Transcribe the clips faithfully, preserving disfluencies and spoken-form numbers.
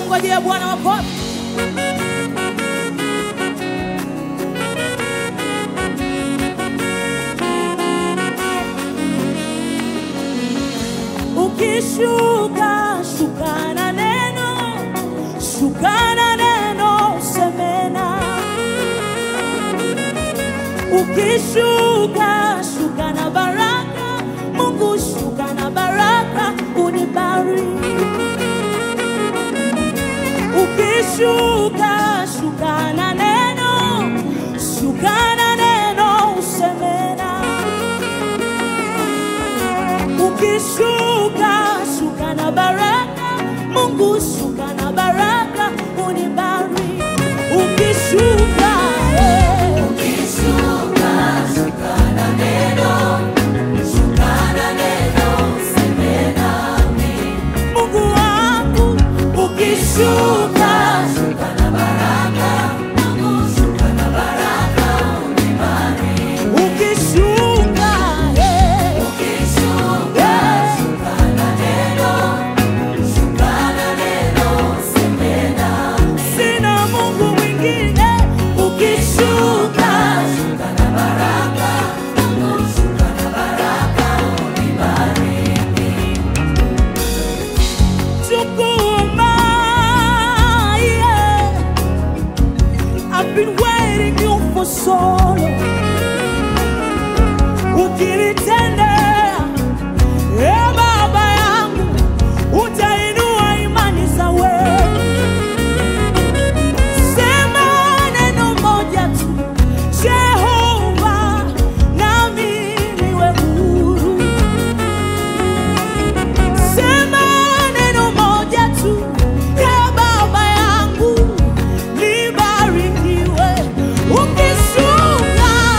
Mngojea Bwana wako. Ukishuka, shuka na neno, shuka na neno, semena. Ukishuka, shuka na baraka, Mungu shuka na baraka, unibariki. Ukishuka, shuka na neno, shuka na neno, semena. Ukishuka, shuka na baraka, Mungu shuka na baraka, unibariki. Ukishuka, eh. Ukishuka, shuka na neno, shuka na neno, semena mi. Mungu wangu, ukishuka, Shuka na baraka, Mungu shuka na baraka, unibariki. ukishuka, eh. Ukishuka, shuka na neno, shuka na neno, semena mi. Sina Mungu mwingine. Ukishuka, Shuka na baraka, Mungu shuka na baraka, unibariki. Chukuma, yeah. I've been waiting you for so long. Ukinitendea, eh Baba yangu, utainua imani za wewe. Sema neno moja tu, Jehova, nami niwe huru. Sema neno moja tu, ya Baba yangu, nibarikiwe. Ukishuka,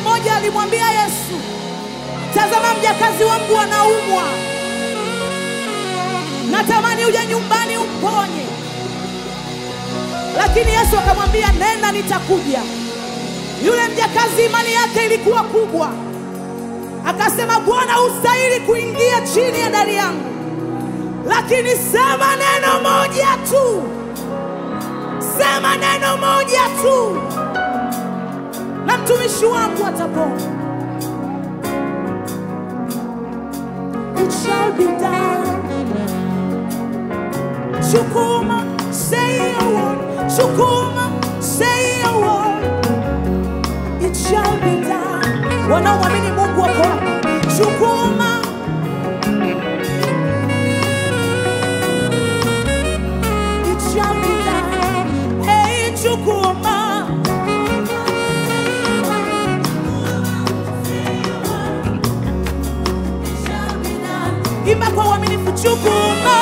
mmoja alimwambia Yesu, tazama mjakazi wangu anaumwa, natamani uje nyumbani umponye. Lakini Yesu akamwambia, nenda nitakuja. Yule mjakazi imani yake ilikuwa kubwa, akasema, Bwana ustahili kuingia chini ya dari yangu, lakini sema neno moja tu, sema neno moja tu, na mtumishi wangu atapona. It shall be done. Sukuma, say a word. Sukuma, say a word. It shall be done. Wanaoamini Mungu wako hapa. Sukuma. It shall be done. Hey, sukuma. Imba kwa uaminifu, sukuma.